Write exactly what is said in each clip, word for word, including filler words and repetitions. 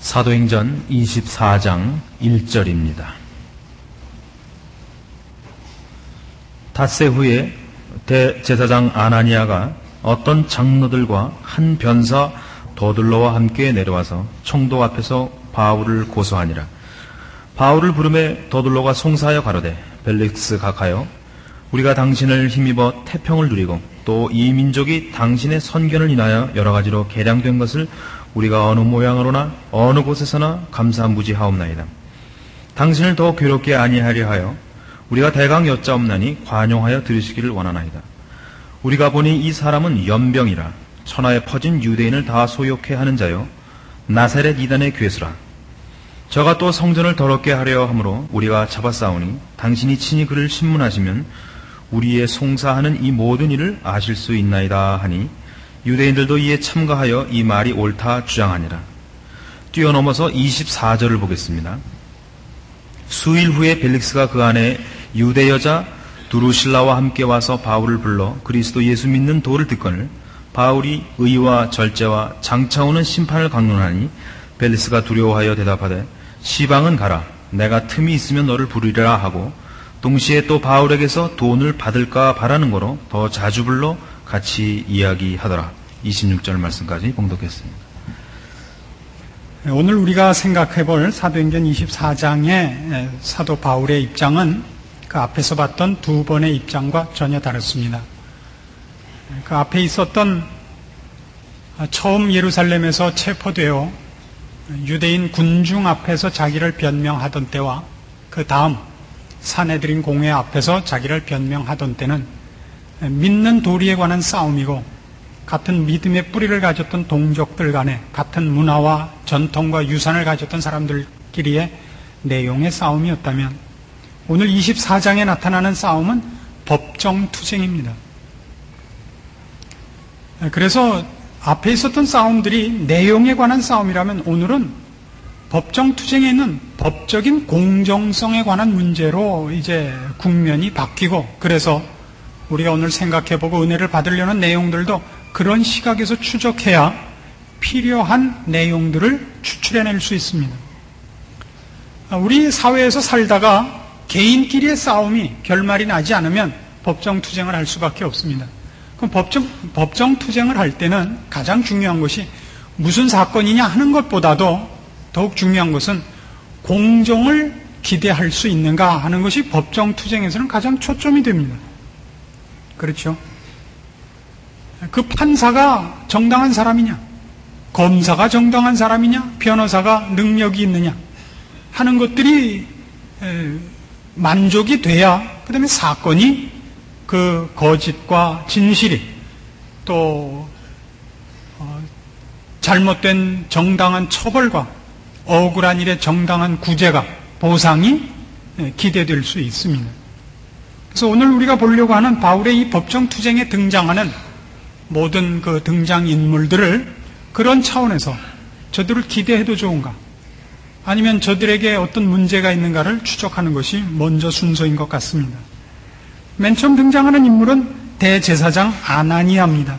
사도행전 이십사 장 일 절입니다. 닷새 후에 대제사장 아나니아가 어떤 장로들과 한 변사 더둘러와 함께 내려와서 총독 앞에서 바울을 고소하니라. 바울을 부르매 더둘러가 송사하여 가로되, 벨릭스 각하여, 우리가 당신을 힘입어 태평을 누리고 또 이 민족이 당신의 선견을 인하여 여러 가지로 개량된 것을 우리가 어느 모양으로나 어느 곳에서나 감사무지하옵나이다. 당신을 더 괴롭게 아니하려 하여 우리가 대강 여짜옵나니 관용하여 들으시기를 원하나이다. 우리가 보니 이 사람은 연병이라 천하에 퍼진 유대인을 다 소욕해 하는 자요 나사렛 이단의 괴수라. 저가 또 성전을 더럽게 하려 함으로 우리가 잡아싸우니 당신이 친히 그를 신문하시면 우리의 송사하는 이 모든 일을 아실 수 있나이다 하니, 유대인들도 이에 참가하여 이 말이 옳다 주장하니라. 뛰어넘어서 이십사 절을 보겠습니다. 수일 후에 벨릭스가 그 안에 유대 여자 두루실라와 함께 와서 바울을 불러 그리스도 예수 믿는 도를 듣거늘 바울이 의와 절제와 장차 오는 심판을 강론하니, 벨릭스가 두려워하여 대답하되, 시방은 가라, 내가 틈이 있으면 너를 부르리라 하고, 동시에 또 바울에게서 돈을 받을까 바라는 거로 더 자주 불러 같이 이야기하더라. 이십육 절 말씀까지 봉독했습니다. 오늘 우리가 생각해볼 사도행전 이십사 장의 사도 바울의 입장은 그 앞에서 봤던 두 번의 입장과 전혀 다릅니다. 그 앞에 있었던 처음 예루살렘에서 체포되어 유대인 군중 앞에서 자기를 변명하던 때와 그 다음 사내들인 공회 앞에서 자기를 변명하던 때는 믿는 도리에 관한 싸움이고, 같은 믿음의 뿌리를 가졌던 동족들 간에 같은 문화와 전통과 유산을 가졌던 사람들끼리의 내용의 싸움이었다면, 오늘 이십사 장에 나타나는 싸움은 법정투쟁입니다. 그래서 앞에 있었던 싸움들이 내용에 관한 싸움이라면, 오늘은 법정투쟁에 있는 법적인 공정성에 관한 문제로 이제 국면이 바뀌고, 그래서 우리가 오늘 생각해보고 은혜를 받으려는 내용들도 그런 시각에서 추적해야 필요한 내용들을 추출해낼 수 있습니다. 우리 사회에서 살다가 개인끼리의 싸움이 결말이 나지 않으면 법정투쟁을 할 수밖에 없습니다. 그럼 법정, 법정투쟁을 할 때는 가장 중요한 것이 무슨 사건이냐 하는 것보다도 더욱 중요한 것은 공정을 기대할 수 있는가 하는 것이 법정투쟁에서는 가장 초점이 됩니다. 그렇죠? 그 판사가 정당한 사람이냐, 검사가 정당한 사람이냐, 변호사가 능력이 있느냐 하는 것들이 만족이 돼야 그 다음에 사건이 그 거짓과 진실이 또 잘못된 정당한 처벌과 억울한 일의 정당한 구제가, 보상이 기대될 수 있습니다. 그래서 오늘 우리가 보려고 하는 바울의 이 법정투쟁에 등장하는 모든 그 등장인물들을 그런 차원에서 저들을 기대해도 좋은가, 아니면 저들에게 어떤 문제가 있는가를 추적하는 것이 먼저 순서인 것 같습니다. 맨 처음 등장하는 인물은 대제사장 아나니아입니다.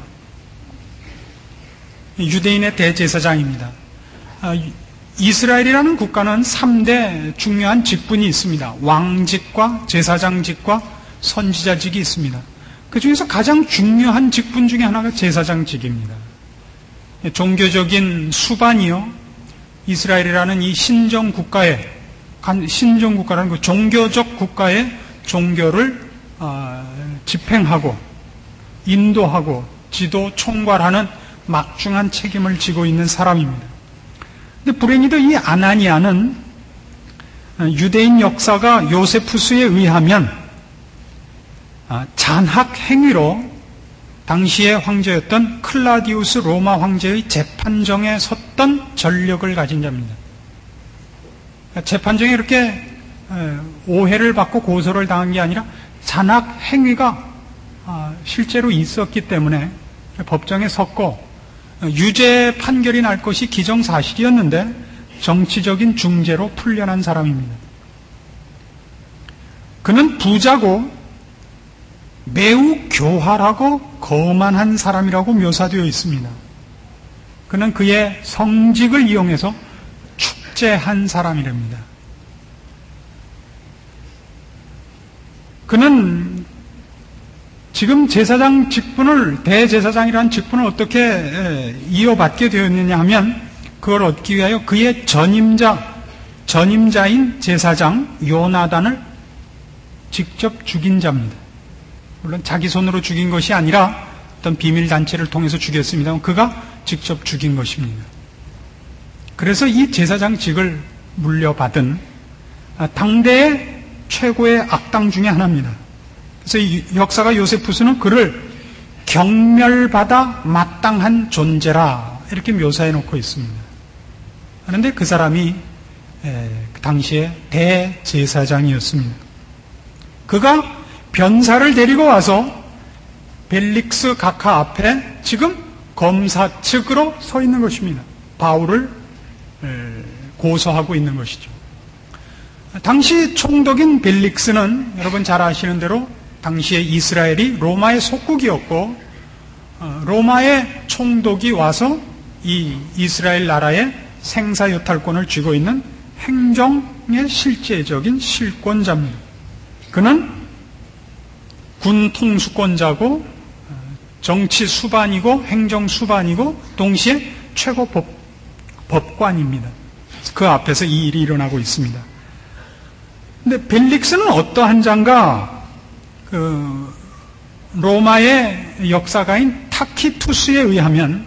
유대인의 대제사장입니다. 이스라엘이라는 국가는 삼 대 중요한 직분이 있습니다. 왕직과 제사장직과 선지자직이 있습니다. 그 중에서 가장 중요한 직분 중에 하나가 제사장직입니다. 종교적인 수반이요, 이스라엘이라는 이 신정 국가에, 신정 국가라는 그 종교적 국가의 종교를 집행하고 인도하고 지도 총괄하는 막중한 책임을 지고 있는 사람입니다. 근데 불행히도 이 아나니아는 유대인 역사가 요세푸스에 의하면 잔학 행위로 당시의 황제였던 클라디우스 로마 황제의 재판정에 섰던 전력을 가진 자입니다. 재판정에 이렇게 오해를 받고 고소를 당한 게 아니라 잔학 행위가 실제로 있었기 때문에 법정에 섰고, 유죄 판결이 날 것이 기정사실이었는데 정치적인 중재로 풀려난 사람입니다. 그는 부자고 매우 교활하고 거만한 사람이라고 묘사되어 있습니다. 그는 그의 성직을 이용해서 첫째 한 사람이랍니다. 그는 지금 제사장 직분을, 대제사장이라는 직분을 어떻게 이어받게 되었느냐 하면 그걸 얻기 위하여 그의 전임자, 전임자인 제사장 요나단을 직접 죽인 자입니다. 물론 자기 손으로 죽인 것이 아니라 어떤 비밀단체를 통해서 죽였습니다만 그가 직접 죽인 것입니다. 그래서 이 제사장직을 물려받은 당대의 최고의 악당 중에 하나입니다. 그래서 이 역사가 요세푸스는 그를 경멸받아 마땅한 존재라 이렇게 묘사해 놓고 있습니다. 그런데 그 사람이 그 당시에 대제사장이었습니다. 그가 변사를 데리고 와서 벨릭스 각하 앞에 지금 검사 측으로 서 있는 것입니다. 바울을 고소하고 있는 것이죠. 당시 총독인 벨릭스는 여러분 잘 아시는 대로 당시에 이스라엘이 로마의 속국이었고 로마의 총독이 와서 이 이스라엘 나라의 생사여탈권을 쥐고 있는 행정의 실제적인 실권자입니다. 그는 군 통수권자고 정치 수반이고 행정 수반이고 동시에 최고 법, 법관입니다. 그 앞에서 이 일이 일어나고 있습니다. 근데 벨릭스는 어떠한 자인가? 그 로마의 역사가인 타키투스에 의하면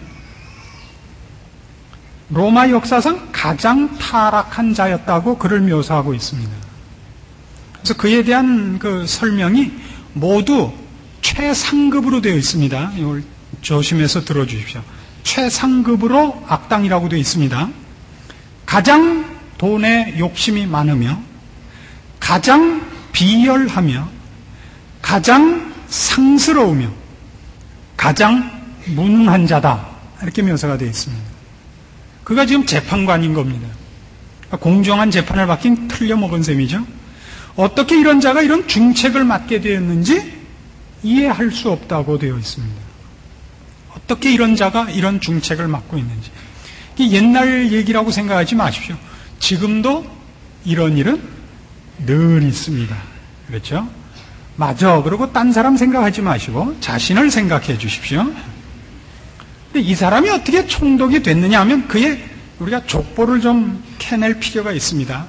로마 역사상 가장 타락한 자였다고 그를 묘사하고 있습니다. 그래서 그에 대한 그 설명이 모두 최상급으로 되어 있습니다. 이걸 조심해서 들어주십시오. 최상급으로 악당이라고 되어 있습니다. 가장 돈에 욕심이 많으며 가장 비열하며 가장 상스러우며 가장 무능한 자다 이렇게 묘사가 되어 있습니다. 그가 지금 재판관인 겁니다. 공정한 재판을 받긴 틀려먹은 셈이죠. 어떻게 이런 자가 이런 중책을 맡게 되었는지 이해할 수 없다고 되어 있습니다. 어떻게 이런 자가 이런 중책을 맡고 있는지. 옛날 얘기라고 생각하지 마십시오. 지금도 이런 일은 늘 있습니다. 그렇죠? 맞아. 그리고 딴 사람 생각하지 마시고 자신을 생각해 주십시오. 근데 이 사람이 어떻게 총독이 됐느냐 하면 그의 우리가 족보를 좀 캐낼 필요가 있습니다.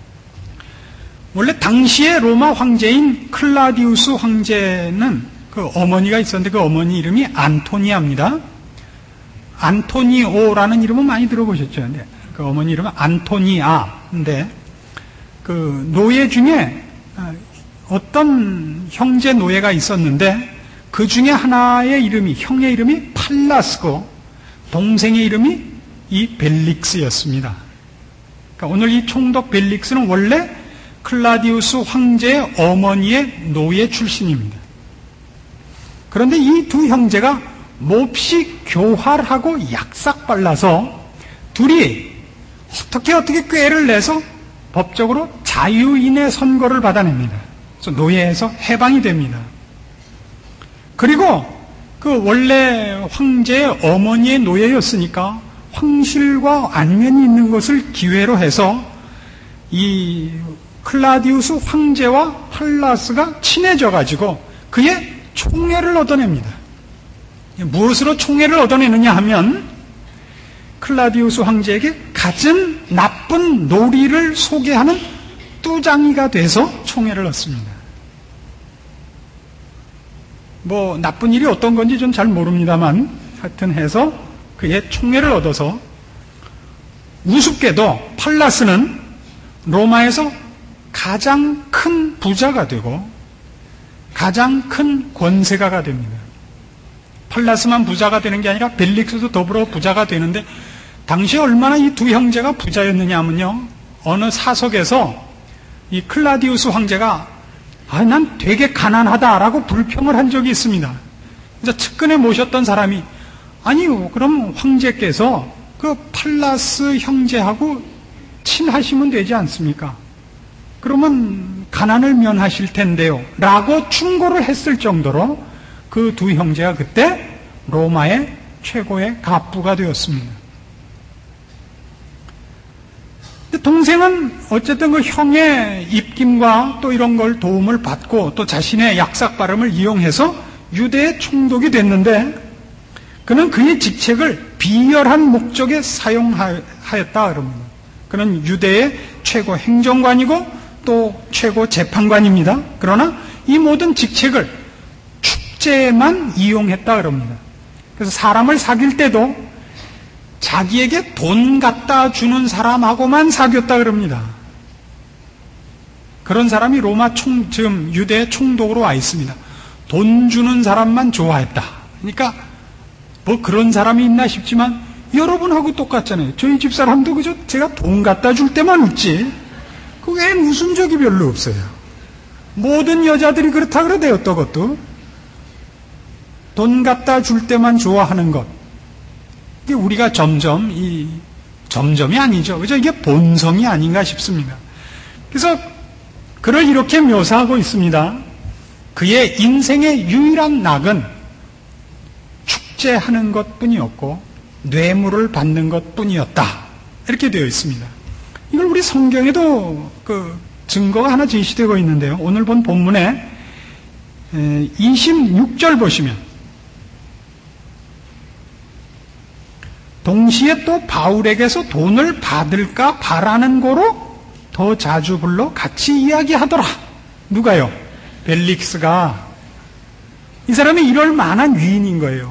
원래 당시의 로마 황제인 클라디우스 황제는 그 어머니가 있었는데 그 어머니 이름이 안토니아입니다. 안토니오라는 이름은 많이 들어보셨죠? 네. 그 어머니 이름은 안토니아인데 그 노예 중에 어떤 형제 노예가 있었는데 그 중에 하나의 이름이 형의 이름이 팔라스고 동생의 이름이 이 벨릭스였습니다. 그러니까 오늘 이 총독 벨릭스는 원래 클라디우스 황제의 어머니의 노예 출신입니다. 그런데 이 두 형제가 몹시 교활하고 약삭빨라서 둘이 어떻게 어떻게 꾀를 내서 법적으로 자유인의 선고를 받아냅니다. 그래서 노예에서 해방이 됩니다. 그리고 그 원래 황제의 어머니의 노예였으니까 황실과 안면이 있는 것을 기회로 해서 이 클라디우스 황제와 팔라스가 친해져가지고 그의 총애를 얻어냅니다. 무엇으로 총애를 얻어내느냐 하면 클라디우스 황제에게 갖은 나쁜 놀이를 소개하는 뚜장이가 돼서 총애를 얻습니다. 뭐 나쁜 일이 어떤 건지 좀 잘 모릅니다만 하여튼 해서 그의 총애를 얻어서 우습게도 팔라스는 로마에서 가장 큰 부자가 되고 가장 큰 권세가가 됩니다. 팔라스만 부자가 되는 게 아니라 벨릭스도 더불어 부자가 되는데 당시에 얼마나 이 두 형제가 부자였느냐 하면요. 어느 사석에서 이 클라디우스 황제가 아, 난 되게 가난하다라고 불평을 한 적이 있습니다. 그래서 측근에 모셨던 사람이 아니요, 그럼 황제께서 그 팔라스 형제하고 친하시면 되지 않습니까? 그러면 가난을 면하실 텐데요. 라고 충고를 했을 정도로 그 두 형제가 그때 로마의 최고의 갑부가 되었습니다. 동생은 어쨌든 그 형의 입김과 또 이런 걸 도움을 받고 또 자신의 약삭 발음을 이용해서 유대의 총독이 됐는데 그는 그의 직책을 비열한 목적에 사용하였다 그럽니다. 그는 유대의 최고 행정관이고 또 최고 재판관입니다. 그러나 이 모든 직책을 축제에만 이용했다 그럽니다. 그래서 사람을 사귈 때도 자기에게 돈 갖다 주는 사람하고만 사귀었다 그럽니다. 그런 사람이 로마 총, 지금 유대 총독으로 와 있습니다. 돈 주는 사람만 좋아했다. 그러니까 뭐 그런 사람이 있나 싶지만 여러분하고 똑같잖아요. 저희 집 사람도 그저 제가 돈 갖다 줄 때만 웃지. 그 외에 웃은 적이 별로 없어요. 모든 여자들이 그렇다 그러대요. 어떤 것도. 돈 갖다 줄 때만 좋아하는 것. 이게 우리가 점점, 이, 점점이 아니죠. 그죠? 이게 본성이 아닌가 싶습니다. 그래서 그를 이렇게 묘사하고 있습니다. 그의 인생의 유일한 낙은 축제하는 것 뿐이었고, 뇌물을 받는 것 뿐이었다. 이렇게 되어 있습니다. 이걸 우리 성경에도 그 증거가 하나 제시되고 있는데요. 오늘 본 본문에 이십육 절 보시면, 동시에 또 바울에게서 돈을 받을까 바라는 거로 더 자주 불러 같이 이야기하더라. 누가요? 벨릭스가. 이 사람이 이럴 만한 위인인 거예요.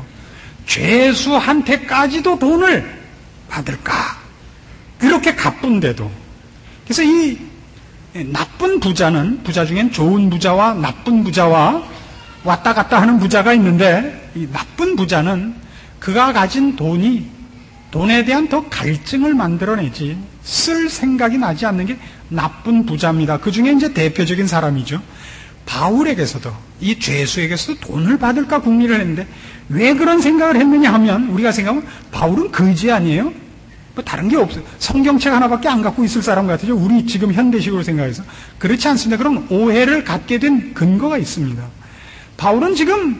죄수한테까지도 돈을 받을까? 그렇게 가쁜데도. 그래서 이 나쁜 부자는, 부자 중엔 좋은 부자와 나쁜 부자와 왔다 갔다 하는 부자가 있는데, 이 나쁜 부자는 그가 가진 돈이 돈에 대한 더 갈증을 만들어내지 쓸 생각이 나지 않는 게 나쁜 부자입니다. 그 중에 이제 대표적인 사람이죠. 바울에게서도, 이 죄수에게서도 돈을 받을까 궁리를 했는데, 왜 그런 생각을 했느냐 하면, 우리가 생각하면 바울은 거지 아니에요? 뭐 다른 게 없어요. 성경책 하나밖에 안 갖고 있을 사람 같아요. 우리 지금 현대식으로 생각해서. 그렇지 않습니다. 그런 오해를 갖게 된 근거가 있습니다. 바울은 지금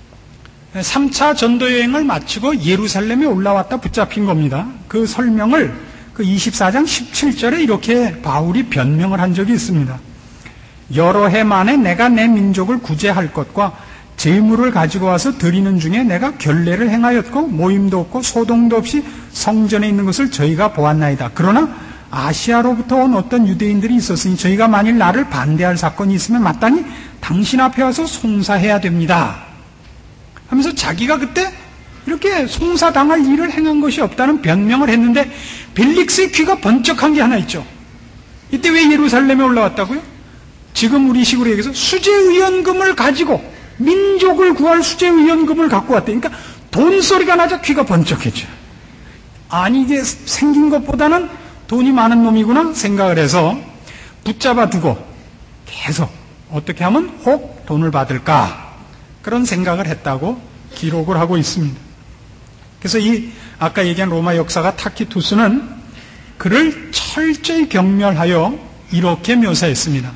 삼 차 전도 여행을 마치고 예루살렘에 올라왔다 붙잡힌 겁니다. 그 설명을 그 이십사 장 십칠 절에 이렇게 바울이 변명을 한 적이 있습니다. 여러 해 만에 내가 내 민족을 구제할 것과 재물을 가지고 와서 드리는 중에 내가 결례를 행하였고 모임도 없고 소동도 없이 성전에 있는 것을 저희가 보았나이다. 그러나 아시아로부터 온 어떤 유대인들이 있었으니 저희가 만일 나를 반대할 사건이 있으면 마땅히 당신 앞에 와서 송사해야 됩니다. 하면서 자기가 그때 이렇게 송사당할 일을 행한 것이 없다는 변명을 했는데, 벨릭스의 귀가 번쩍한 게 하나 있죠. 이때 왜 예루살렘에 올라왔다고요? 지금 우리 식으로 얘기해서 수재의연금을 가지고 민족을 구할 수재의연금을 갖고 왔대. 그러니까 돈 소리가 나자 귀가 번쩍했죠. 아니 이게 생긴 것보다는 돈이 많은 놈이구나 생각을 해서 붙잡아 두고 계속 어떻게 하면 혹 돈을 받을까, 그런 생각을 했다고 기록을 하고 있습니다. 그래서 이 아까 얘기한 로마 역사가 타키투스는 그를 철저히 경멸하여 이렇게 묘사했습니다.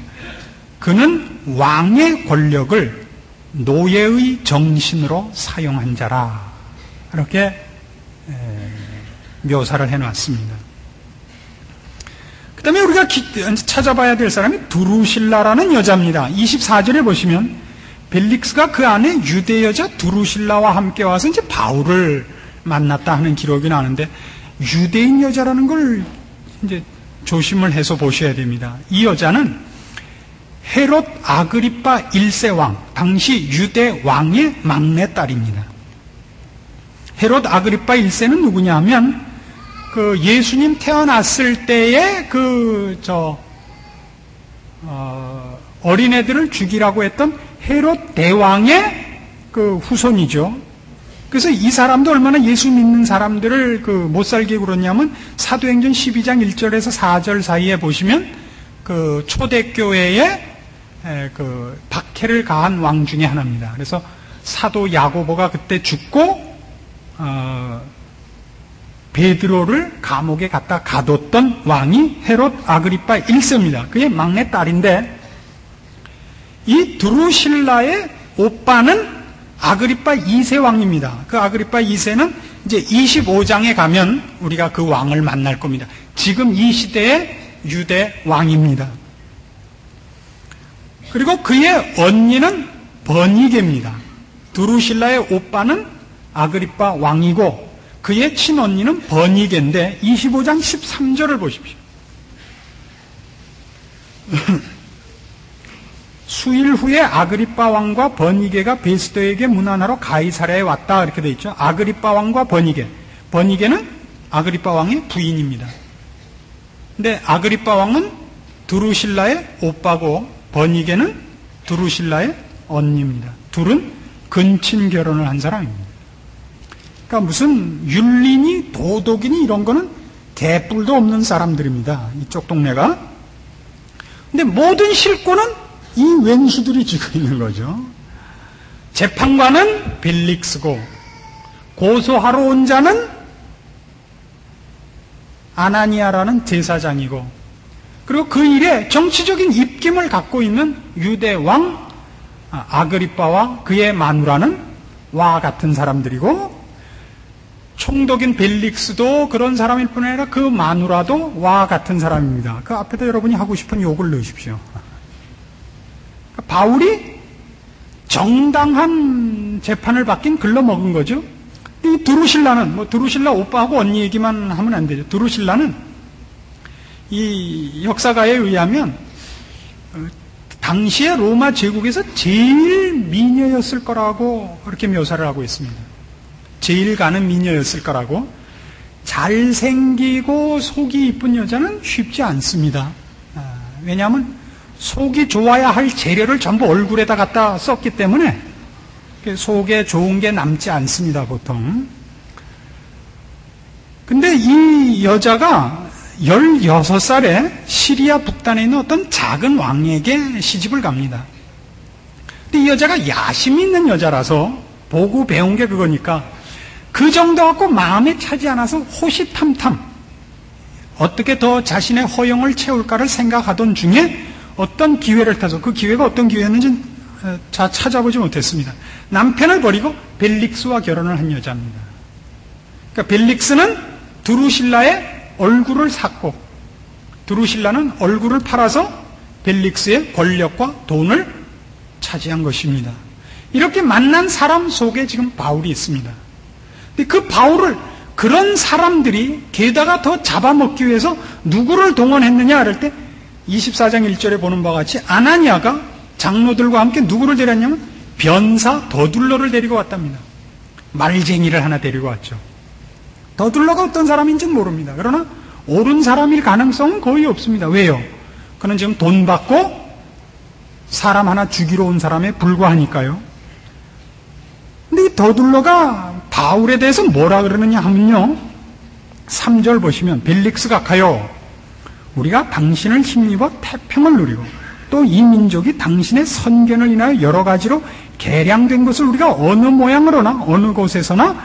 그는 왕의 권력을 노예의 정신으로 사용한 자라. 이렇게 묘사를 해놨습니다. 그 다음에 우리가 찾아봐야 될 사람이 두루실라라는 여자입니다. 이십사 절에 보시면 벨릭스가 그 안에 유대 여자 두루실라와 함께 와서 이제 바울을 만났다 하는 기록이 나는데, 유대인 여자라는 걸 이제 조심을 해서 보셔야 됩니다. 이 여자는 헤롯 아그리파 일 세 왕, 당시 유대 왕의 막내딸입니다. 헤롯 아그리파 일 세는 누구냐 하면, 그 예수님 태어났을 때에 그, 저, 어, 어린애들을 죽이라고 했던 헤롯 대왕의 그 후손이죠. 그래서 이 사람도 얼마나 예수 믿는 사람들을 그 못 살게 굴었냐면, 사도행전 십이 장 일 절에서 사 절 사이에 보시면 그 초대교회에 그 박해를 가한 왕 중에 하나입니다. 그래서 사도 야고보가 그때 죽고 어, 베드로를 감옥에 갖다 가뒀던 왕이 헤롯 아그리파 일 세입니다. 그의 막내 딸인데, 이 두루실라의 오빠는 아그리파 이 세 왕입니다. 그 아그리파 이 세는 이제 이십오 장에 가면 우리가 그 왕을 만날 겁니다. 지금 이 시대에 유대 왕입니다. 그리고 그의 언니는 버니게입니다. 드루실라의 오빠는 아그리빠 왕이고 그의 친언니는 버니게인데 이십오 장 십삼 절을 보십시오. 수일 후에 아그리빠 왕과 버니게가 베스도에게 문안하러 가이사랴에 왔다 이렇게 되어 있죠. 아그리빠 왕과 버니게. 버니게는 아그리빠 왕의 부인입니다. 근데 아그리빠 왕은 드루실라의 오빠고 버니게는 드루실라의 언니입니다. 둘은 근친 결혼을 한 사람입니다. 그러니까 무슨 율리니 도덕이니 이런 거는 개뿔도 없는 사람들입니다. 이쪽 동네가. 근데 모든 실권은 이 왼수들이 쥐고 있는 거죠. 재판관은 벨릭스고 고소하러 온 자는 아나니아라는 제사장이고 그리고 그 일에 정치적인 입김을 갖고 있는 유대 왕 아그리빠와 그의 마누라는 와 같은 사람들이고 총독인 벨릭스도 그런 사람일 뿐 아니라 그 마누라도 와 같은 사람입니다. 그 앞에다 여러분이 하고 싶은 욕을 넣으십시오. 바울이 정당한 재판을 받긴 글러먹은 거죠. 이 드루실라는 뭐 드루실라 오빠하고 언니 얘기만 하면 안 되죠. 드루실라는 이 역사가에 의하면 당시에 로마 제국에서 제일 미녀였을 거라고 그렇게 묘사를 하고 있습니다. 제일 가는 미녀였을 거라고. 잘생기고 속이 이쁜 여자는 쉽지 않습니다. 왜냐하면 속이 좋아야 할 재료를 전부 얼굴에다 갖다 썼기 때문에 속에 좋은 게 남지 않습니다, 보통. 근데 이 여자가 열여섯 살에 시리아 북단에 있는 어떤 작은 왕에게 시집을 갑니다. 근데 이 여자가 야심이 있는 여자라서 보고 배운 게 그거니까 그 정도 갖고 마음에 차지 않아서 호시탐탐 어떻게 더 자신의 허영을 채울까를 생각하던 중에 어떤 기회를 타서 그 기회가 어떤 기회였는지 자 찾아보지 못했습니다. 남편을 버리고 벨릭스와 결혼을 한 여자입니다. 그러니까 벨릭스는 드루실라의 얼굴을 샀고 드루실라는 얼굴을 팔아서 벨릭스의 권력과 돈을 차지한 것입니다. 이렇게 만난 사람 속에 지금 바울이 있습니다. 근데 그 바울을 그런 사람들이 게다가 더 잡아먹기 위해서 누구를 동원했느냐 할 때 이십사 장 일 절에 보는 바와 같이 아나니아가 장로들과 함께 누구를 데렸냐면 변사 더둘러를 데리고 왔답니다. 말쟁이를 하나 데리고 왔죠. 더둘러가 어떤 사람인지는 모릅니다. 그러나 옳은 사람일 가능성은 거의 없습니다. 왜요? 그는 지금 돈 받고 사람 하나 죽이러 온 사람에 불과하니까요. 근데 이 더둘러가 바울에 대해서 뭐라 그러느냐 하면요. 삼 절 보시면 벨릭스가 가요. 우리가 당신을 힘입어 태평을 누리고 또 이 민족이 당신의 선견을 인하여 여러 가지로 개량된 것을 우리가 어느 모양으로나 어느 곳에서나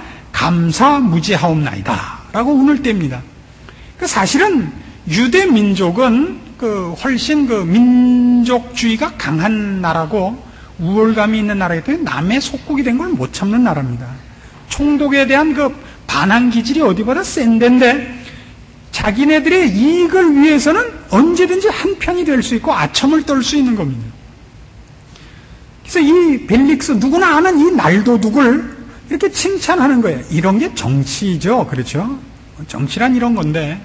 감사무지하옵나이다 라고 운을 뗍니다. 그 사실은 유대 민족은 그 훨씬 그 민족주의가 강한 나라고 우월감이 있는 나라이기 때문에 남의 속국이 된 걸 못 참는 나라입니다. 총독에 대한 그 반항 기질이 어디보다 센 데인데 자기네들의 이익을 위해서는 언제든지 한편이 될 수 있고 아첨을 떨 수 있는 겁니다. 그래서 이 벨릭스, 누구나 아는 이 날도둑을 이렇게 칭찬하는 거예요. 이런 게 정치죠. 그렇죠? 정치란 이런 건데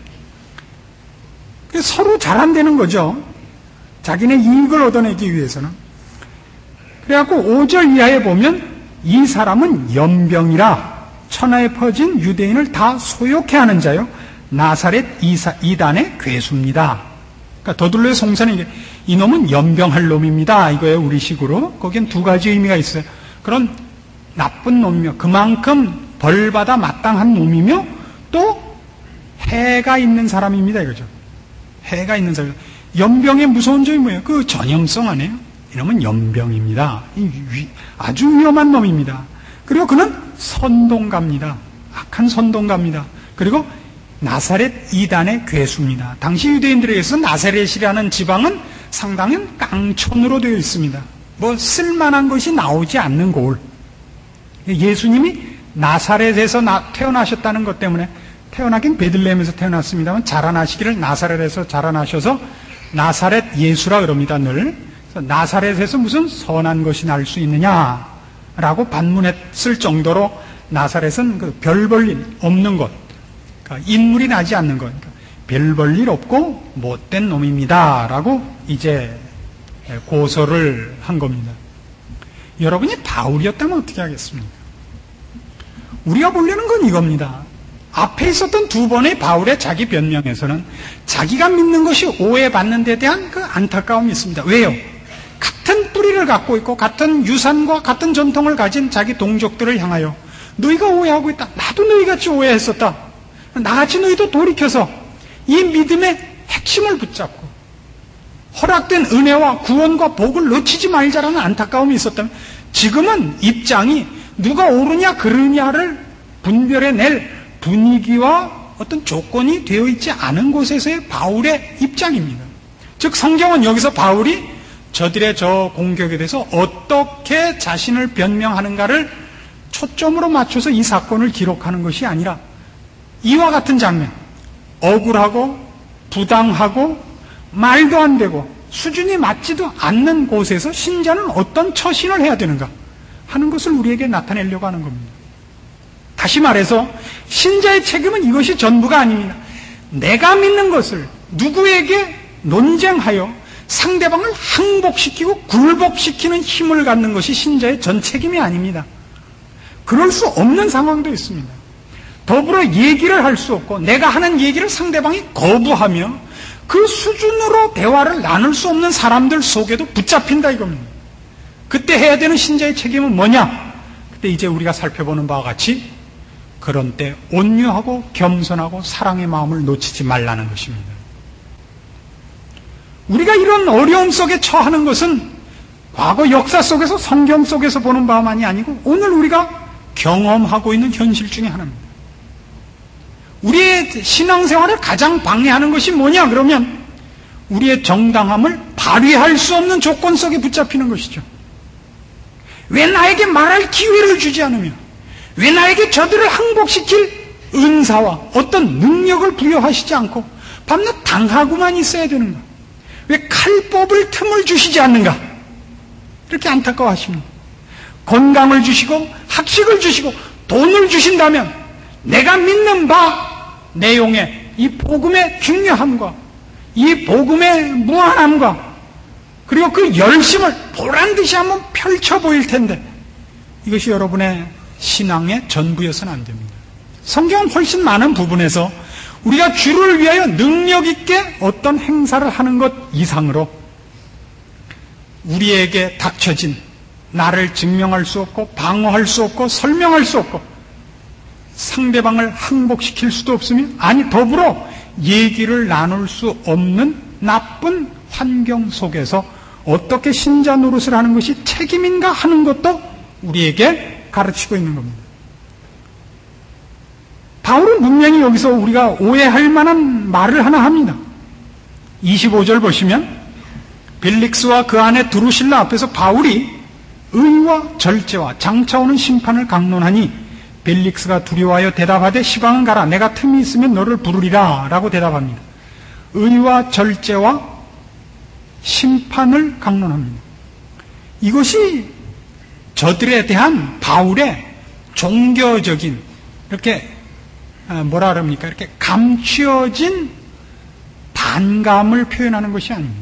서로 잘 안 되는 거죠. 자기네 이익을 얻어내기 위해서는. 그래갖고 오 절 이하에 보면 이 사람은 연병이라 천하에 퍼진 유대인을 다 소욕해 하는 자요 나사렛 이사, 이단의 괴수입니다. 그러니까 더둘러의 송사는 이게 이놈은 연병할 놈입니다. 이거예요. 우리식으로. 거기엔 두 가지 의미가 있어요. 그런 나쁜 놈이며 그만큼 벌받아 마땅한 놈이며 또 해가 있는 사람입니다. 이거죠. 해가 있는 사람. 연병의 무서운 점이 뭐예요? 그 전형성 아니에요? 이놈은 연병입니다. 아주 위험한 놈입니다. 그리고 그는 선동가입니다. 악한 선동가입니다. 그리고 나사렛 이단의 괴수입니다. 당시 유대인들에게서 나사렛이라는 지방은 상당히 깡촌으로 되어 있습니다. 뭐 쓸만한 것이 나오지 않는 곳. 예수님이 나사렛에서 나, 태어나셨다는 것 때문에 태어나긴 베들레헴에서 태어났습니다만 자라나시기를 나사렛에서 자라나셔서 나사렛 예수라 그럽니다. 늘. 그래서 나사렛에서 무슨 선한 것이 날 수 있느냐라고 반문했을 정도로 나사렛은 그 별 볼 일 없는 것, 그러니까 인물이 나지 않는 것, 그러니까 별 볼 일 없고 못된 놈입니다라고 이제 고소를 한 겁니다. 여러분이 바울이었다면 어떻게 하겠습니까? 우리가 보려는 건 이겁니다. 앞에 있었던 두 번의 바울의 자기 변명에서는 자기가 믿는 것이 오해받는 데 대한 그 안타까움이 있습니다. 왜요? 같은 뿌리를 갖고 있고 같은 유산과 같은 전통을 가진 자기 동족들을 향하여 너희가 오해하고 있다. 나도 너희같이 오해했었다. 나같이 너희도 돌이켜서 이 믿음의 핵심을 붙잡고 허락된 은혜와 구원과 복을 놓치지 말자라는 안타까움이 있었다면 지금은 입장이 누가 옳으냐 그르냐를 분별해낼 분위기와 어떤 조건이 되어 있지 않은 곳에서의 바울의 입장입니다. 즉 성경은 여기서 바울이 저들의 저 공격에 대해서 어떻게 자신을 변명하는가를 초점으로 맞춰서 이 사건을 기록하는 것이 아니라 이와 같은 장면, 억울하고 부당하고 말도 안 되고 수준이 맞지도 않는 곳에서 신자는 어떤 처신을 해야 되는가 하는 것을 우리에게 나타내려고 하는 겁니다. 다시 말해서 신자의 책임은 이것이 전부가 아닙니다. 내가 믿는 것을 누구에게 논쟁하여 상대방을 항복시키고 굴복시키는 힘을 갖는 것이 신자의 전 책임이 아닙니다. 그럴 수 없는 상황도 있습니다. 더불어 얘기를 할 수 없고 내가 하는 얘기를 상대방이 거부하며 그 수준으로 대화를 나눌 수 없는 사람들 속에도 붙잡힌다 이겁니다. 그때 해야 되는 신자의 책임은 뭐냐? 그때 이제 우리가 살펴보는 바와 같이 그런 때 온유하고 겸손하고 사랑의 마음을 놓치지 말라는 것입니다. 우리가 이런 어려움 속에 처하는 것은 과거 역사 속에서 성경 속에서 보는 바만이 아니고 오늘 우리가 경험하고 있는 현실 중에 하나입니다. 우리의 신앙생활을 가장 방해하는 것이 뭐냐 그러면 우리의 정당함을 발휘할 수 없는 조건 속에 붙잡히는 것이죠. 왜 나에게 말할 기회를 주지 않으며 왜 나에게 저들을 항복시킬 은사와 어떤 능력을 부여하시지 않고 밤낮 당하고만 있어야 되는가? 왜 칼 뽑을 틈을 주시지 않는가? 이렇게 안타까워하십니다. 건강을 주시고 학식을 주시고 돈을 주신다면 내가 믿는 바 내용의 이 복음의 중요함과 이 복음의 무한함과 그리고 그 열심을 보란듯이 한번 펼쳐 보일 텐데 이것이 여러분의 신앙의 전부여서는 안 됩니다. 성경은 훨씬 많은 부분에서 우리가 주를 위하여 능력 있게 어떤 행사를 하는 것 이상으로 우리에게 닥쳐진 나를 증명할 수 없고 방어할 수 없고 설명할 수 없고 상대방을 항복시킬 수도 없으며 아니 더불어 얘기를 나눌 수 없는 나쁜 환경 속에서 어떻게 신자 노릇을 하는 것이 책임인가 하는 것도 우리에게 가르치고 있는 겁니다. 바울은 분명히 여기서 우리가 오해할 만한 말을 하나 합니다. 이십오 절 보시면 벨릭스와 그 안에 드루실라 앞에서 바울이 의와 절제와 장차오는 심판을 강론하니 벨릭스가 두려워하여 대답하되 시방은 가라 내가 틈이 있으면 너를 부르리라 라고 대답합니다. 의와 절제와 심판을 강론합니다. 이것이 저들에 대한 바울의 종교적인 이렇게 뭐라 그럽니까? 이렇게 감추어진 반감을 표현하는 것이 아닙니다.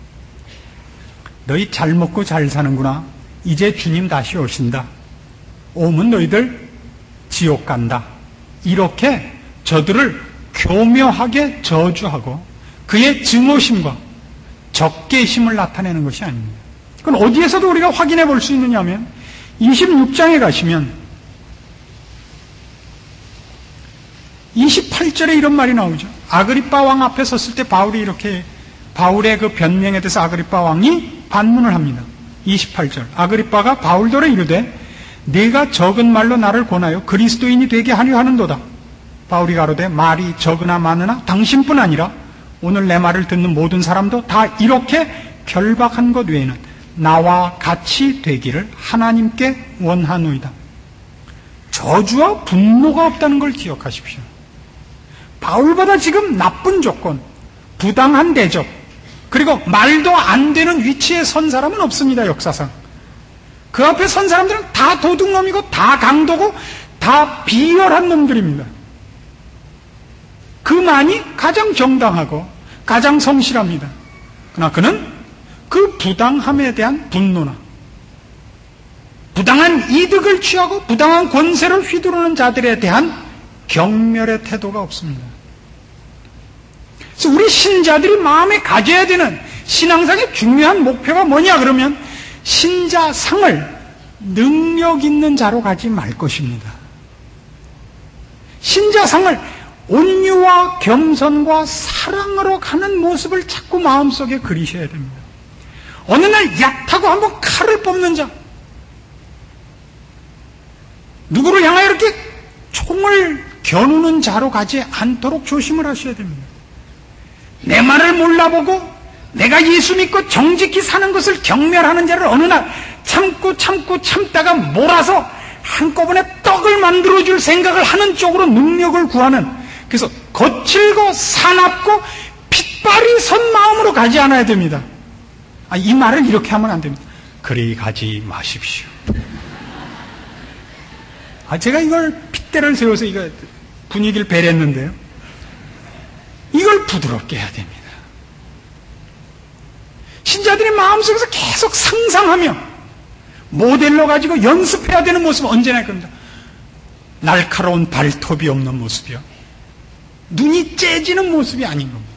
너희 잘 먹고 잘 사는구나. 이제 주님 다시 오신다. 오면 너희들 지옥 간다. 이렇게 저들을 교묘하게 저주하고 그의 증오심과 적개심을 나타내는 것이 아닙니다. 그건 어디에서도 우리가 확인해 볼 수 있느냐 하면 이십육 장에 가시면 이십팔 절에 이런 말이 나오죠. 아그리빠 왕 앞에 섰을 때 바울이 이렇게 바울의 그 변명에 대해서 아그리빠 왕이 반문을 합니다. 이십팔 절 아그리빠가 바울더러 이르되 네가 적은 말로 나를 권하여 그리스도인이 되게 하려 하는도다. 바울이 가로되 말이 적으나 많으나 당신뿐 아니라 오늘 내 말을 듣는 모든 사람도 다 이렇게 결박한 것 외에는 나와 같이 되기를 하나님께 원하노이다. 저주와 분노가 없다는 걸 기억하십시오. 바울보다 지금 나쁜 조건, 부당한 대접, 그리고 말도 안 되는 위치에 선 사람은 없습니다, 역사상. 그 앞에 선 사람들은 다 도둑놈이고 다 강도고 다 비열한 놈들입니다. 그만이 가장 정당하고 가장 성실합니다. 그러나 그는 그 부당함에 대한 분노나 부당한 이득을 취하고 부당한 권세를 휘두르는 자들에 대한 경멸의 태도가 없습니다. 그래서 우리 신자들이 마음에 가져야 되는 신앙상의 중요한 목표가 뭐냐 그러면 신자상을 능력 있는 자로 가지 말 것입니다. 신자상을 온유와 겸손과 사랑으로 가는 모습을 자꾸 마음속에 그리셔야 됩니다. 어느 날 얕하고 한번 칼을 뽑는 자, 누구를 향하여 이렇게 총을 겨누는 자로 가지 않도록 조심을 하셔야 됩니다. 내 말을 몰라보고 내가 예수 믿고 정직히 사는 것을 경멸하는 자를 어느 날 참고 참고 참다가 몰아서 한꺼번에 떡을 만들어줄 생각을 하는 쪽으로 능력을 구하는, 그래서 거칠고 사납고 핏발이 선 마음으로 가지 않아야 됩니다. 아, 이 말을 이렇게 하면 안 됩니다. 그리 가지 마십시오. 아, 제가 이걸 핏대를 세워서 이거 분위기를 배렸는데요. 이걸 부드럽게 해야 됩니다. 신자들이 마음속에서 계속 상상하며 모델로 가지고 연습해야 되는 모습은 언제나 겁니다. 날카로운 발톱이 없는 모습이요. 눈이 째지는 모습이 아닌 겁니다.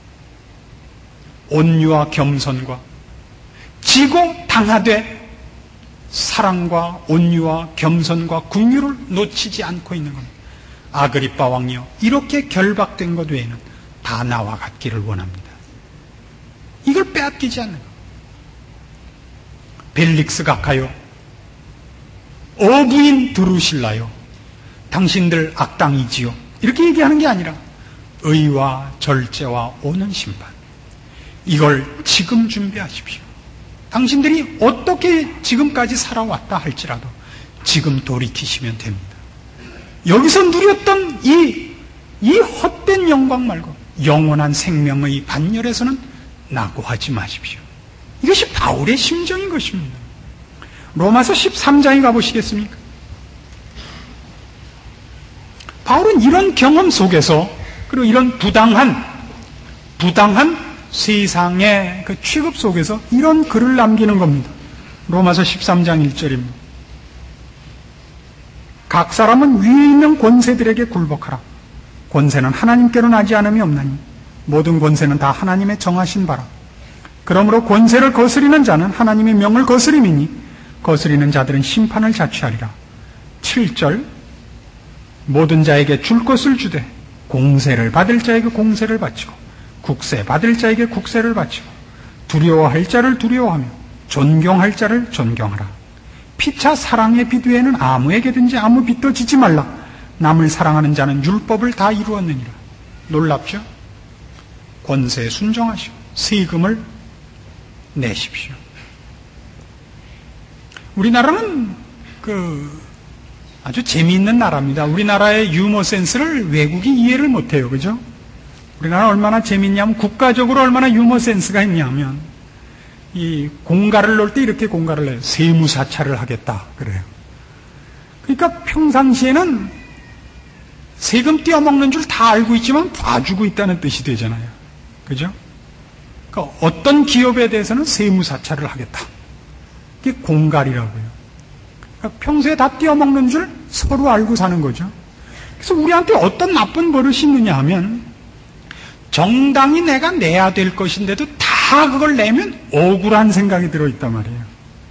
온유와 겸손과 지고 당하되 사랑과 온유와 겸손과 긍휼을 놓치지 않고 있는 겁니다. 아그리빠 왕이요, 이렇게 결박된 것 외에는 다 나와 같기를 원합니다. 이걸 빼앗기지 않는 겁니다. 벨릭스 각하요, 어부인 드루실라요, 당신들 악당이지요, 이렇게 얘기하는 게 아니라 의와 절제와 오는 심판, 이걸 지금 준비하십시오. 당신들이 어떻게 지금까지 살아왔다 할지라도 지금 돌이키시면 됩니다. 여기서 누렸던 이, 이 헛된 영광 말고 영원한 생명의 반열에서는 낙오하지 마십시오. 이것이 바울의 심정인 것입니다. 로마서 십삼 장에 가보시겠습니까? 바울은 이런 경험 속에서, 그리고 이런 부당한 부당한 세상의 그 취급 속에서 이런 글을 남기는 겁니다. 로마서 십삼 장 일 절입니다. 각 사람은 위에 있는 권세들에게 굴복하라. 권세는 하나님께로 나지 않음이 없나니 모든 권세는 다 하나님의 정하신 바라. 그러므로 권세를 거스리는 자는 하나님의 명을 거스림이니 거스리는 자들은 심판을 자취하리라. 칠 절, 모든 자에게 줄 것을 주되 공세를 받을 자에게 공세를 바치고 국세 받을 자에게 국세를 바치고 두려워할 자를 두려워하며 존경할 자를 존경하라. 피차 사랑의 빚 외에는 아무에게든지 아무 빚도 지지 말라. 남을 사랑하는 자는 율법을 다 이루었느니라. 놀랍죠? 권세에 순종하시오. 세금을 내십시오. 우리나라는 그 아주 재미있는 나라입니다. 우리나라의 유머 센스를 외국이 이해를 못해요. 그죠? 우리나라 얼마나 재밌냐면, 국가적으로 얼마나 유머 센스가 있냐면, 이 공가를 놓을 때 이렇게 공가를 내요. 세무사찰을 하겠다 그래요. 그러니까 평상시에는 세금 떼어먹는 줄 다 알고 있지만 봐주고 있다는 뜻이 되잖아요. 그죠? 그러니까 어떤 기업에 대해서는 세무사찰을 하겠다. 이게 공갈이라고요. 그러니까 평소에 다 떼어먹는 줄 서로 알고 사는 거죠. 그래서 우리한테 어떤 나쁜 버릇이 있느냐 하면, 정당히 내가 내야 될 것인데도 다 그걸 내면 억울한 생각이 들어있단 말이에요.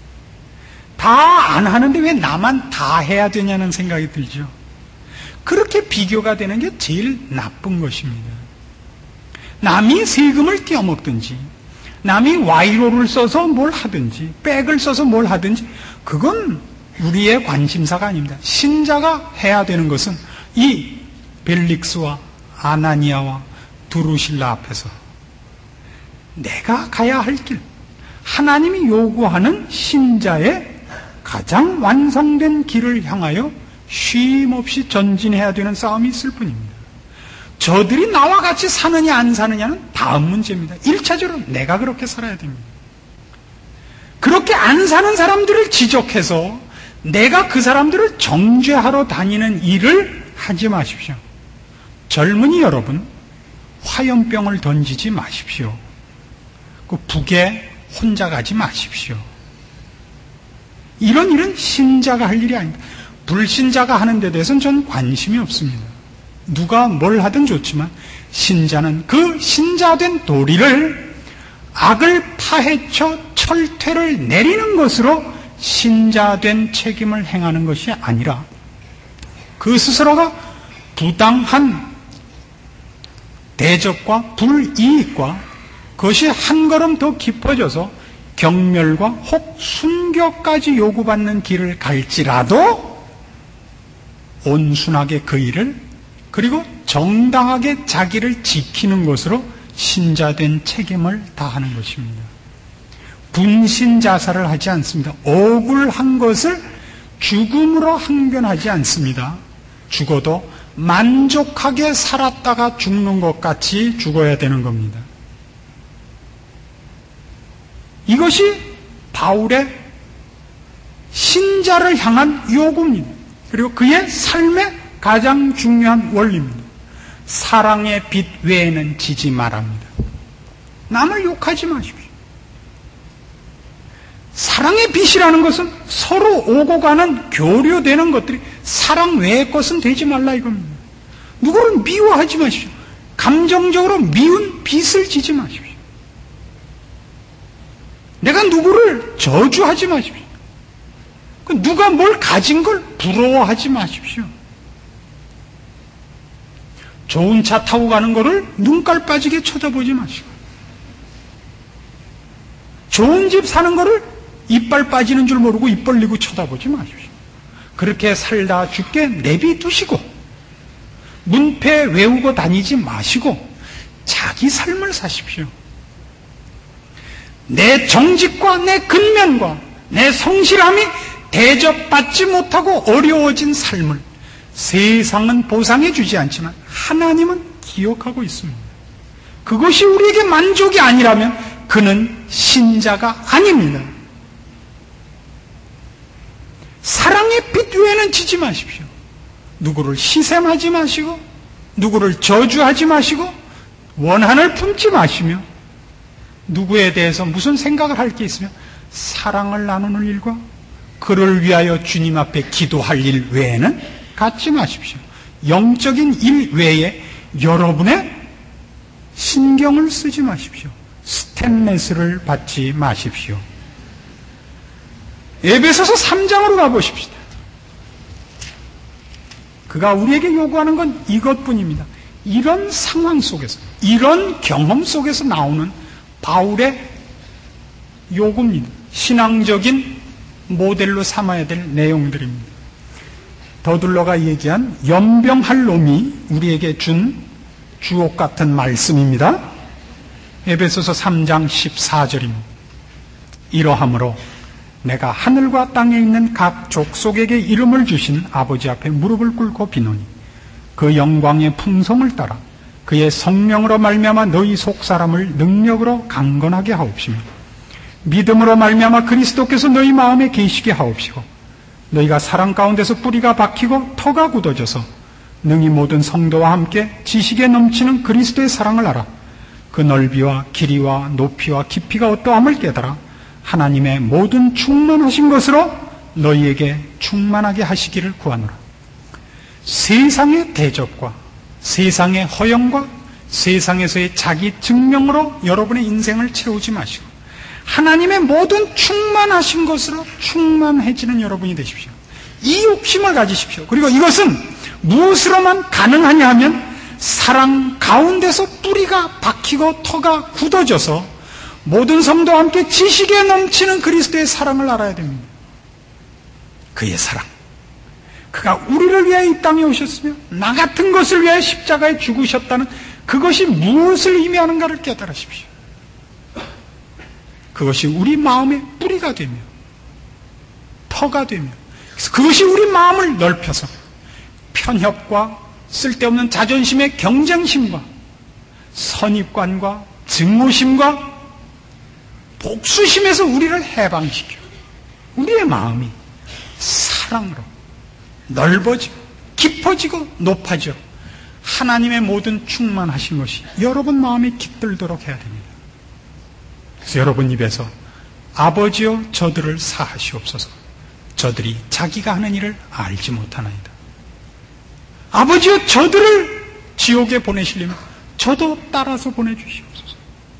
다 안 하는데 왜 나만 다 해야 되냐는 생각이 들죠. 그렇게 비교가 되는 게 제일 나쁜 것입니다. 남이 세금을 떼어먹든지, 남이 와이로를 써서 뭘 하든지, 백을 써서 뭘 하든지, 그건 우리의 관심사가 아닙니다. 신자가 해야 되는 것은 이 벨릭스와 아나니아와 두루실라 앞에서 내가 가야 할 길, 하나님이 요구하는 신자의 가장 완성된 길을 향하여 쉼 없이 전진해야 되는 싸움이 있을 뿐입니다. 저들이 나와 같이 사느냐 안 사느냐는 다음 문제입니다. 일차적으로 내가 그렇게 살아야 됩니다. 그렇게 안 사는 사람들을 지적해서 내가 그 사람들을 정죄하러 다니는 일을 하지 마십시오. 젊은이 여러분, 화염병을 던지지 마십시오. 그 북에 혼자 가지 마십시오. 이런 일은 신자가 할 일이 아닙니다. 불신자가 하는 데 대해서는 전 관심이 없습니다. 누가 뭘 하든 좋지만 신자는 그 신자된 도리를 악을 파헤쳐 철퇴를 내리는 것으로 신자된 책임을 행하는 것이 아니라 그 스스로가 부당한 대적과 불이익과 그것이 한 걸음 더 깊어져서 경멸과 혹 순교까지 요구받는 길을 갈지라도 온순하게 그 일을 그리고 정당하게 자기를 지키는 것으로 신자된 책임을 다하는 것입니다. 분신자살을 하지 않습니다. 억울한 것을 죽음으로 항변하지 않습니다. 죽어도 만족하게 살았다가 죽는 것 같이 죽어야 되는 겁니다. 이것이 바울의 신자를 향한 요구입니다. 그리고 그의 삶의 가장 중요한 원리입니다. 사랑의 빛 외에는 지지 말합니다. 남을 욕하지 마십시오. 사랑의 빛이라는 것은 서로 오고 가는 교류되는 것들이 사랑 외의 것은 되지 말라 이겁니다. 누구를 미워하지 마십시오. 감정적으로 미운 빛을 지지 마십시오. 내가 누구를 저주하지 마십시오. 누가 뭘 가진 걸 부러워하지 마십시오. 좋은 차 타고 가는 거를 눈깔 빠지게 쳐다보지 마시고, 좋은 집 사는 거를 이빨 빠지는 줄 모르고 입 벌리고 쳐다보지 마십시오. 그렇게 살다 죽게 내비두시고 문패 외우고 다니지 마시고 자기 삶을 사십시오. 내 정직과 내 근면과 내 성실함이 대접받지 못하고 어려워진 삶을 세상은 보상해 주지 않지만 하나님은 기억하고 있습니다. 그것이 우리에게 만족이 아니라면 그는 신자가 아닙니다. 사랑의 빛 외에는 지지 마십시오. 누구를 시샘하지 마시고 누구를 저주하지 마시고 원한을 품지 마시며 누구에 대해서 무슨 생각을 할 게 있으면 사랑을 나누는 일과 그를 위하여 주님 앞에 기도할 일 외에는 갖지 마십시오. 영적인 일 외에 여러분의 신경을 쓰지 마십시오. 스탠레스를 받지 마십시오. 에베소서 삼 장으로 가보십시다. 그가 우리에게 요구하는 건 이것뿐입니다. 이런 상황 속에서, 이런 경험 속에서 나오는 바울의 요구입니다. 신앙적인 모델로 삼아야 될 내용들입니다. 더둘러가 얘기한 연병할 놈이 우리에게 준 주옥 같은 말씀입니다. 에베소서 삼 장 십사 절입니다. 이러함으로 내가 하늘과 땅에 있는 각 족속에게 이름을 주신 아버지 앞에 무릎을 꿇고 비노니 그 영광의 풍성을 따라 그의 성령으로 말미암아 너희 속사람을 능력으로 강건하게 하옵시며 믿음으로 말미암아 그리스도께서 너희 마음에 계시게 하옵시고 너희가 사랑 가운데서 뿌리가 박히고 터가 굳어져서 능히 모든 성도와 함께 지식에 넘치는 그리스도의 사랑을 알아 그 넓이와 길이와 높이와 깊이가 어떠함을 깨달아 하나님의 모든 충만하신 것으로 너희에게 충만하게 하시기를 구하노라. 세상의 대적과 세상의 허영과 세상에서의 자기 증명으로 여러분의 인생을 채우지 마시고 하나님의 모든 충만하신 것으로 충만해지는 여러분이 되십시오. 이 욕심을 가지십시오. 그리고 이것은 무엇으로만 가능하냐 하면 사랑 가운데서 뿌리가 박히고 터가 굳어져서 모든 성도와 함께 지식에 넘치는 그리스도의 사랑을 알아야 됩니다. 그의 사랑. 그가 우리를 위하여 이 땅에 오셨으며 나 같은 것을 위하여 십자가에 죽으셨다는 그것이 무엇을 의미하는가를 깨달으십시오. 그것이 우리 마음의 뿌리가 되며 터가 되며 그것이 우리 마음을 넓혀서 편협과 쓸데없는 자존심의 경쟁심과 선입관과 증오심과 복수심에서 우리를 해방시켜 우리의 마음이 사랑으로 넓어지고 깊어지고 높아져 하나님의 모든 충만하신 것이 여러분 마음에 깃들도록 해야 됩니다. 그래서 여러분 입에서 아버지여 저들을 사하시옵소서. 저들이 자기가 하는 일을 알지 못하나이다. 아버지여 저들을 지옥에 보내시려면 저도 따라서 보내주시옵소서.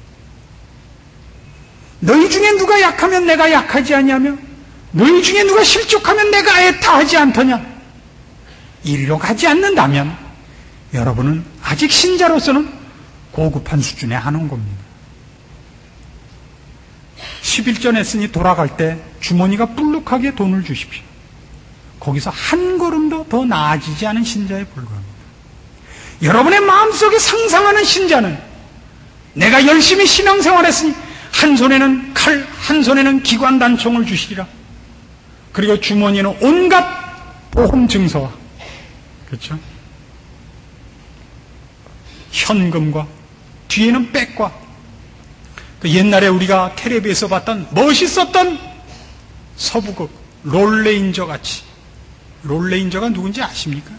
너희 중에 누가 약하면 내가 약하지 아니하며 너희 중에 누가 실족하면 내가 애타하지 않더냐. 이리로 가지 않는다면 여러분은 아직 신자로서는 고급한 수준에 하는 겁니다. 십일전 했으니 돌아갈 때 주머니가 불룩하게 돈을 주십시오. 거기서 한 걸음도 더 나아지지 않은 신자에 불과합니다. 여러분의 마음속에 상상하는 신자는 내가 열심히 신앙생활했으니 한 손에는 칼, 한 손에는 기관단총을 주시리라. 그리고 주머니에는 온갖 보험 증서와 그렇죠? 현금과 뒤에는 백과 그 옛날에 우리가 텔레비에서 봤던 멋있었던 서부극 롤레인저 같이 롤레인저가 누군지 아십니까?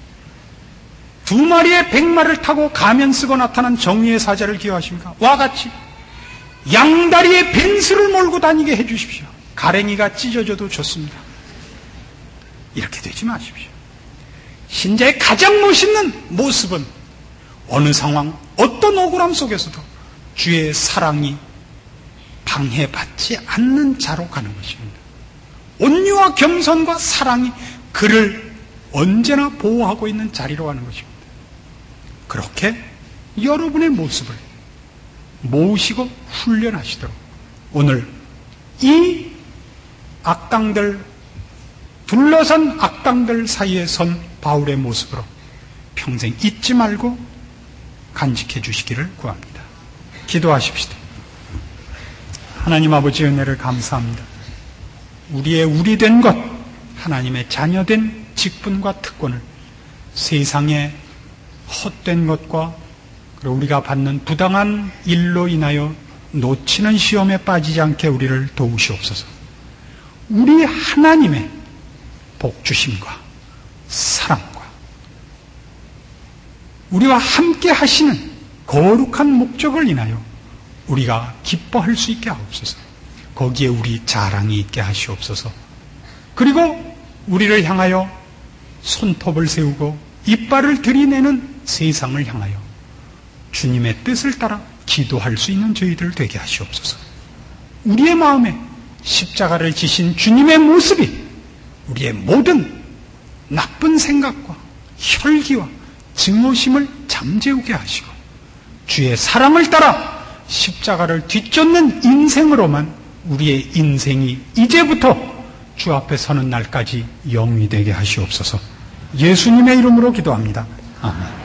두 마리의 백마를 타고 가면 쓰고 나타난 정의의 사자를 기억하십니까? 와 같이 양다리에 벤스를 몰고 다니게 해주십시오. 가랭이가 찢어져도 좋습니다. 이렇게 되지 마십시오. 신자의 가장 멋있는 모습은 어느 상황, 어떤 억울함 속에서도 주의 사랑이 방해받지 않는 자로 가는 것입니다. 온유와 겸손과 사랑이 그를 언제나 보호하고 있는 자리로 가는 것입니다. 그렇게 여러분의 모습을 모으시고 훈련하시도록 오늘 이 악당들, 둘러선 악당들 사이에 선 바울의 모습으로 평생 잊지 말고 간직해 주시기를 구합니다. 기도하십시다. 하나님 아버지의 은혜를 감사합니다. 우리의 우리 된 것, 하나님의 자녀된 직분과 특권을 세상의 헛된 것과 그리고 우리가 받는 부당한 일로 인하여 놓치는 시험에 빠지지 않게 우리를 도우시옵소서. 우리 하나님의 복주심과 사랑과 우리와 함께 하시는 거룩한 목적을 인하여 우리가 기뻐할 수 있게 하옵소서. 거기에 우리 자랑이 있게 하시옵소서. 그리고 우리를 향하여 손톱을 세우고 이빨을 들이내는 세상을 향하여 주님의 뜻을 따라 기도할 수 있는 저희들 되게 하시옵소서. 우리의 마음에 십자가를 지신 주님의 모습이 우리의 모든 나쁜 생각과 혈기와 증오심을 잠재우게 하시고 주의 사랑을 따라 십자가를 뒤쫓는 인생으로만 우리의 인생이 이제부터 주 앞에 서는 날까지 영위되게 하시옵소서. 예수님의 이름으로 기도합니다. 아멘.